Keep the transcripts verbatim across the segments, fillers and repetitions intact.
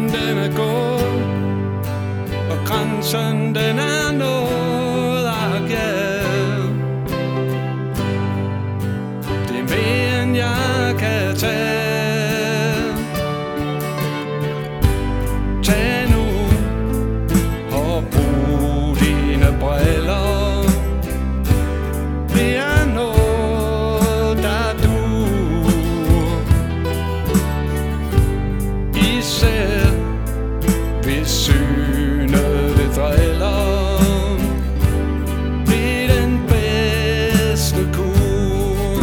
den er gået, og grænsen den er nået, ak ja. Det er mere end jeg kan tage. Tag nu og brug dine briller. Det er noget, der duer, især hvis synet det driller. Det er den bedste kur.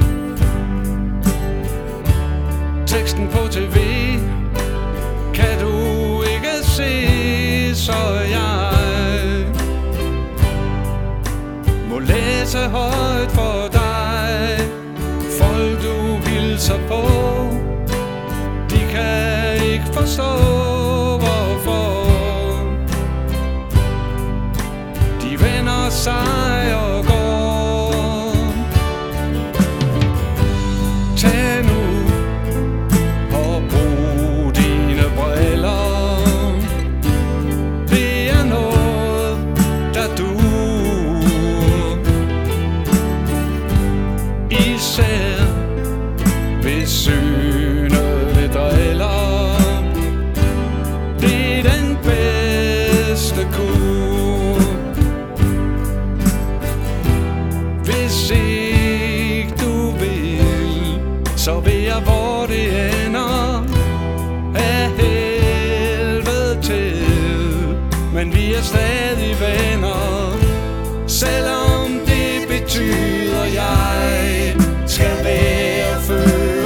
Teksten på tv kan du ikke se, så jeg må læse højt for dig. Folk du hilser på, de kan ikke forstå hvorfor. De vender sig og går. Tag nu og brug dine briller. Det er noget, der duer, især hvis synet det driller. Det er den bedste kur. Hvis ikke du vil, så ved jeg hvor det ender, af helvede til. Men vi er stadig venner, selvom det betyder jeg skal være fører.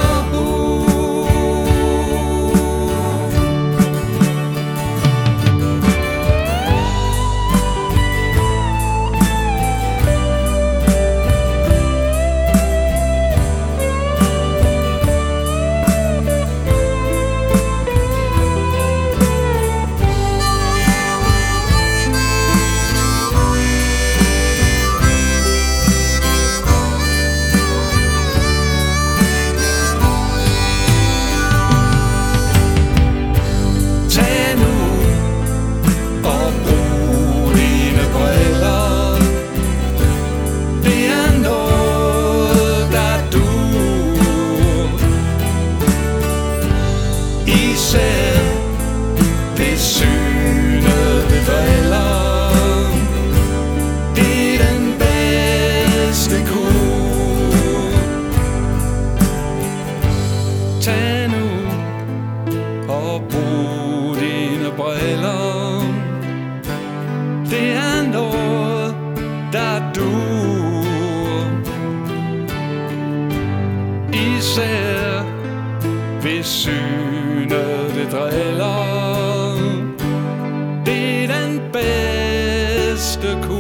Især hvis synet det driller. Det er den bedste kur. Tag nu og brug dine briller. Det er noget, der duer, især hvis synet det driller. Det er den bedste kur.